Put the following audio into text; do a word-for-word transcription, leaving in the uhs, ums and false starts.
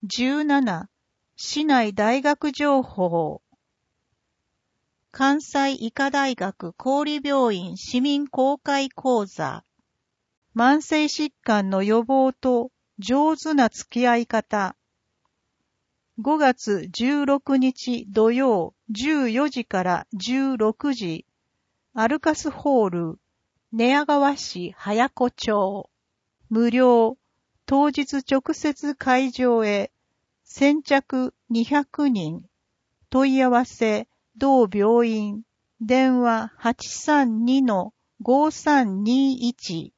じゅうなな、市内大学情報。関西医科大学郡病院市民公開講座。慢性疾患の予防と上手な付き合い方。ごがつじゅうろくにち土曜じゅうよじからじゅうろくじ、アルカスホール、寝屋川市早子町。無料、当日直接会場へ。先着にひゃくにん。問い合わせ、同病院。電話 はちさんにのごさんにいち。